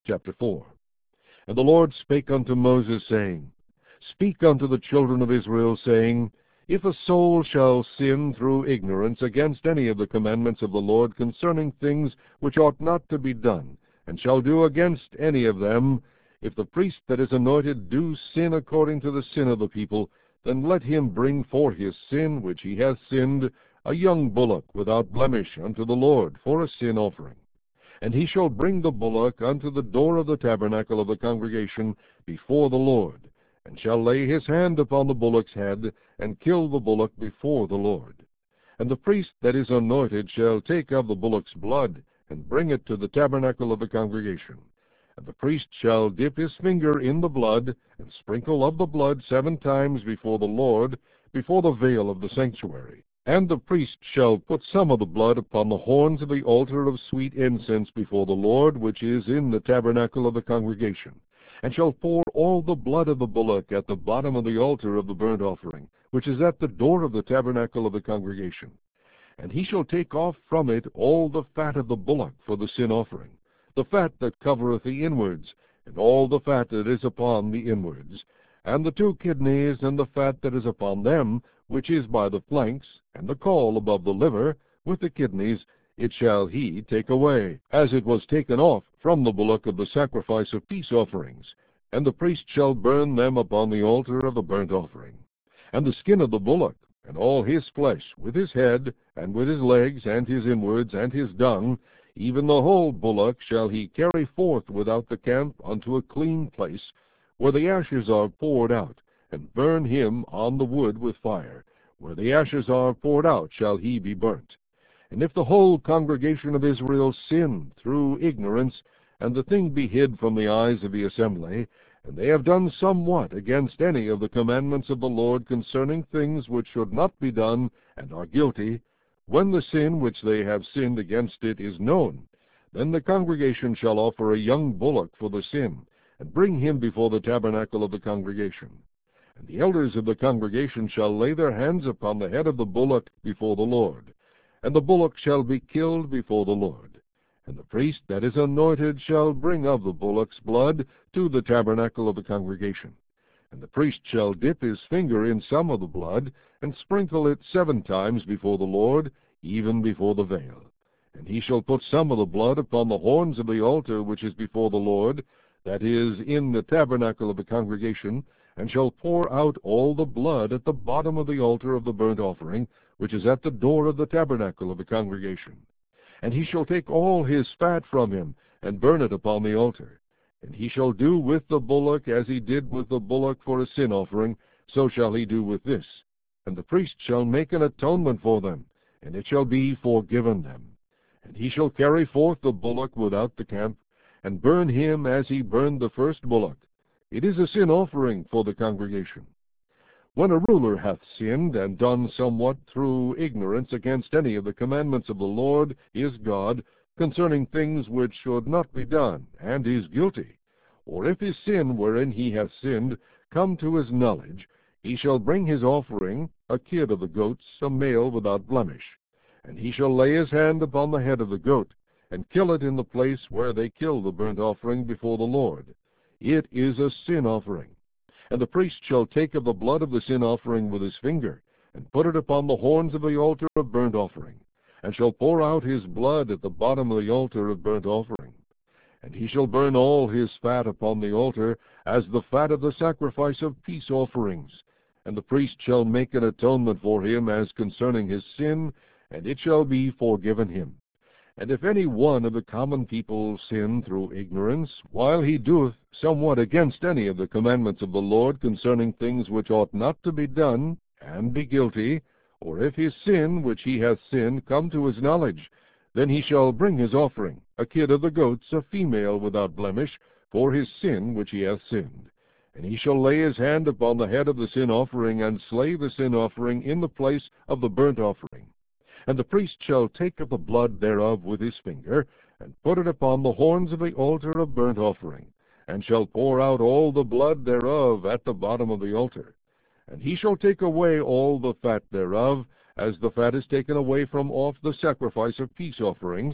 Chapter 4. And the Lord spake unto Moses, saying, Speak unto the children of Israel, saying, If a soul shall sin through ignorance against any of the commandments of the Lord concerning things which ought not to be done, and shall do against any of them, if the priest that is anointed do sin according to the sin of the people, then let him bring for his sin which he hath sinned a young bullock without blemish unto the Lord for a sin offering. And he shall bring the bullock unto the door of the tabernacle of the congregation before the Lord, and shall lay his hand upon the bullock's head, and kill the bullock before the Lord. And the priest that is anointed shall take of the bullock's blood, and bring it to the tabernacle of the congregation. And the priest shall dip his finger in the blood, and sprinkle of the blood 7 times before the Lord, before the veil of the sanctuary. And the priest shall put some of the blood upon the horns of the altar of sweet incense before the Lord, which is in the tabernacle of the congregation, and shall pour all the blood of the bullock at the bottom of the altar of the burnt offering, which is at the door of the tabernacle of the congregation. And he shall take off from it all the fat of the bullock for the sin offering, the fat that covereth the inwards, and all the fat that is upon the inwards, and the 2 kidneys, and the fat that is upon them, which is by the flanks, and the caul above the liver, with the kidneys, it shall he take away, as it was taken off from the bullock of the sacrifice of peace offerings. And the priest shall burn them upon the altar of the burnt offering. And the skin of the bullock, and all his flesh, with his head, and with his legs, and his inwards, and his dung, even the whole bullock shall he carry forth without the camp unto a clean place, where the ashes are poured out, and burn him on the wood with fire. Where the ashes are poured out shall he be burnt. And if the whole congregation of Israel sin through ignorance, and the thing be hid from the eyes of the assembly, and they have done somewhat against any of the commandments of the Lord concerning things which should not be done, and are guilty, when the sin which they have sinned against it is known, then the congregation shall offer a young bullock for the sin, and bring him before the tabernacle of the congregation. And the elders of the congregation shall lay their hands upon the head of the bullock before the Lord, and the bullock shall be killed before the Lord. And the priest that is anointed shall bring of the bullock's blood to the tabernacle of the congregation. And the priest shall dip his finger in some of the blood, and sprinkle it 7 times before the Lord, even before the veil. And he shall put some of the blood upon the horns of the altar which is before the Lord, that is, in the tabernacle of the congregation, and shall pour out all the blood at the bottom of the altar of the burnt offering, which is at the door of the tabernacle of the congregation. And he shall take all his fat from him, and burn it upon the altar. And he shall do with the bullock as he did with the bullock for a sin offering, so shall he do with this. And the priest shall make an atonement for them, and it shall be forgiven them. And he shall carry forth the bullock without the camp, and burn him as he burned the first bullock. It is a sin offering for the congregation. When a ruler hath sinned, and done somewhat through ignorance against any of the commandments of the Lord his God, concerning things which should not be done, and is guilty, or if his sin wherein he hath sinned come to his knowledge, he shall bring his offering, a kid of the goats, a male without blemish. And he shall lay his hand upon the head of the goat, and kill it in the place where they kill the burnt offering before the Lord. It is a sin offering. And the priest shall take of the blood of the sin offering with his finger, and put it upon the horns of the altar of burnt offering, and shall pour out his blood at the bottom of the altar of burnt offering. And he shall burn all his fat upon the altar, as the fat of the sacrifice of peace offerings. And the priest shall make an atonement for him as concerning his sin, and it shall be forgiven him. And if any one of the common people sin through ignorance, while he doeth somewhat against any of the commandments of the Lord concerning things which ought not to be done, and be guilty, or if his sin which he hath sinned come to his knowledge, then he shall bring his offering, a kid of the goats, a female without blemish, for his sin which he hath sinned. And he shall lay his hand upon the head of the sin offering, and slay the sin offering in the place of the burnt offering. And the priest shall take of the blood thereof with his finger, and put it upon the horns of the altar of burnt offering, and shall pour out all the blood thereof at the bottom of the altar. And he shall take away all the fat thereof, as the fat is taken away from off the sacrifice of peace offerings,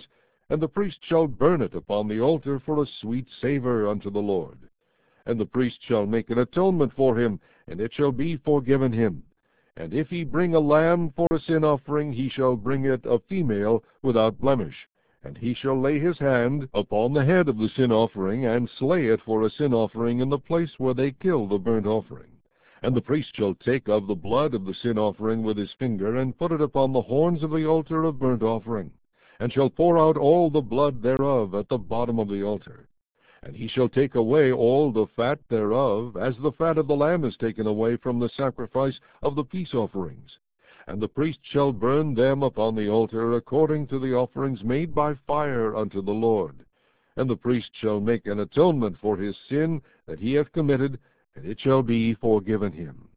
and the priest shall burn it upon the altar for a sweet savour unto the Lord. And the priest shall make an atonement for him, and it shall be forgiven him. And if he bring a lamb for a sin offering, he shall bring it a female without blemish. And he shall lay his hand upon the head of the sin offering, and slay it for a sin offering in the place where they kill the burnt offering. And the priest shall take of the blood of the sin offering with his finger, and put it upon the horns of the altar of burnt offering, and shall pour out all the blood thereof at the bottom of the altar. And he shall take away all the fat thereof, as the fat of the lamb is taken away from the sacrifice of the peace offerings. And the priest shall burn them upon the altar according to the offerings made by fire unto the Lord. And the priest shall make an atonement for his sin that he hath committed, and it shall be forgiven him.